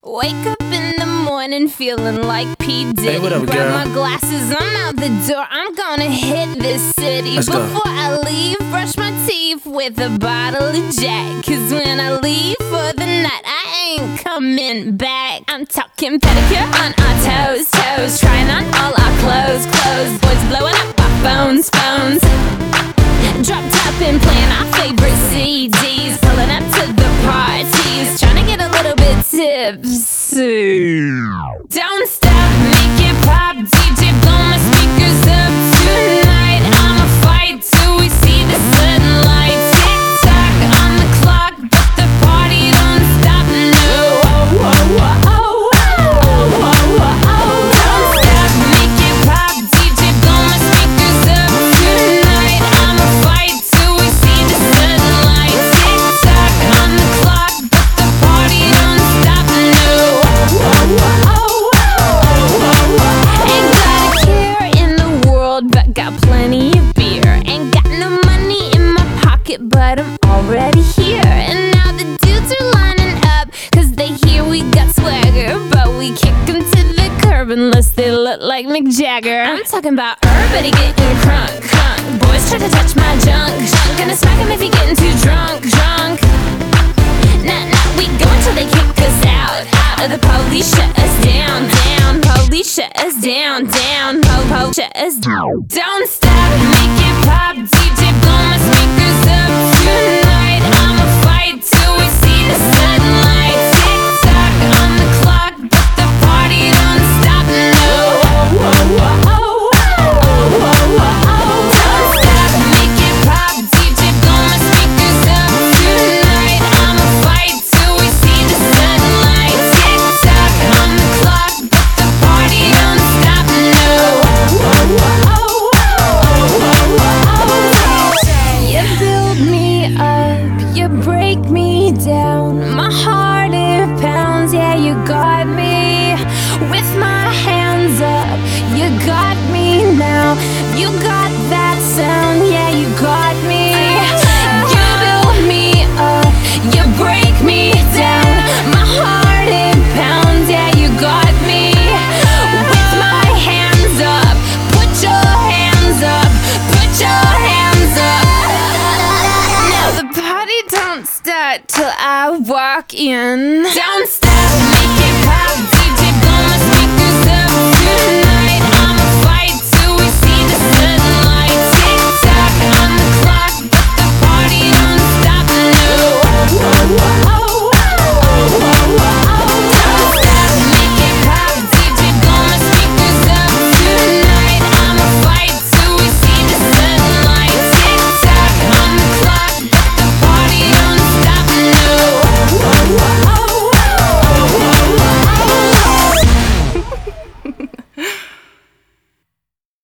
Wake up in the morning feeling like P. Diddy. Hey, what up, Grab girl? my glasses, I'm out the door. I'm gonna hit this city. Let's go. Before I leave, brush my teeth with a bottle of Jack. Cause when I leave for the night, I ain't coming back. I'm talking pedicure on our toes, toes. Trying on all our clothes, clothes. Boys blowing up our phones, phones. Drop top and playing our favorite CDs. Pulling up to the parties, trying to get a little bit tipsy. Don't stop, make it pop, DJ blow my speakers up tonight. I'ma fight till we see the sunlight. Tick tock on the clock, but the party don't stop. No, oh, oh, oh, oh, oh, oh, oh, oh. Don't stop, make it pop, DJ blow my speakers up tonight. I'ma fight till we see the sunlight. Tick tock on the clock, but the party don't stop. No, oh, oh, oh, oh, oh, oh. Ain't got a care in the world, but got plenty of beer. Ain't got no money in my pocket, but I'm already here. And now the dudes are lining up, cause they hear we got swagger. But we kick them to the curb unless they look like Mick Jagger. I'm talking about everybody getting crunk, crunk. Boys try to touch my junk, junk. Gonna smack him if he getting too drunk, drunk. Nah, nah, we go until they kick us out, out. Or the police shut us down, down. Police shut us down, down. Po, shut us down. Don't stop, make it pop, DJ blow my speakers up tonight. I'ma fight till we see the sunlight. Tick tock on the clock, but the party don't stop. No, oh, oh, oh, oh, oh, oh, oh, oh. Don't stop, make it pop, DJ blow my speakers up tonight. I'ma fight till we see the sunlight. Tick tock on the clock, but the party don't stop. No, oh, oh, oh, oh, oh, oh. You build me up, you break me down. My heart it pounds, yeah, you got me. With my hands up, you got me now. You got that sound, yeah, you got me. You build me up, you break me down. My heart it pounds, yeah, you got me. With my hands up, put your hands up, put your hands up. Now the party don't start till I walk in. Don't